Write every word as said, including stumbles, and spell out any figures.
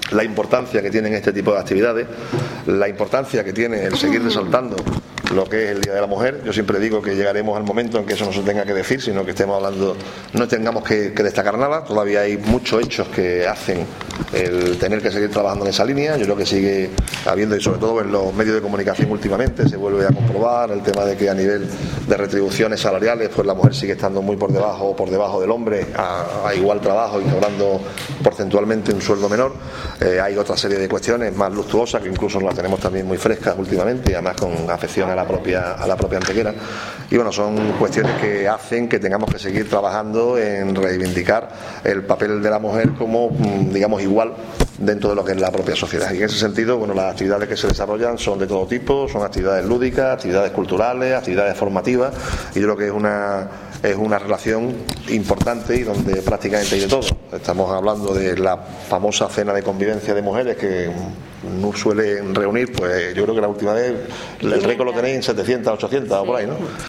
la importancia que tienen este tipo de actividades, la importancia que tiene el seguir resaltando lo que es el Día de la Mujer. Yo siempre digo que llegaremos al momento en que eso no se tenga que decir, sino que estemos hablando, no tengamos que, que destacar nada. Todavía hay muchos hechos que hacen el tener que seguir trabajando en esa línea. Yo creo que sigue habiendo, y sobre todo en los medios de comunicación últimamente se vuelve a comprobar el tema de que a nivel de retribuciones salariales pues la mujer sigue estando muy por debajo por debajo del hombre a, a igual trabajo y cobrando porcentualmente un sueldo menor. Eh, hay otra serie de cuestiones más luctuosas que incluso las tenemos también muy frescas últimamente, y además con afección a la propia a la propia Antequera. Y bueno, son cuestiones que hacen que tengamos que seguir trabajando en reivindicar el papel de la mujer como, digamos, igual dentro de lo que es la propia sociedad. Y en ese sentido, bueno, las actividades que se desarrollan son de todo tipo, son actividades lúdicas, actividades culturales, actividades formativas, y yo creo que es una es una relación importante y donde prácticamente hay de todo. Estamos hablando de la famosa cena de convivencia de mujeres que no suelen reunir, pues yo creo que la última vez el récord lo tenéis en setecientas, ochocientas o por ahí, ¿no?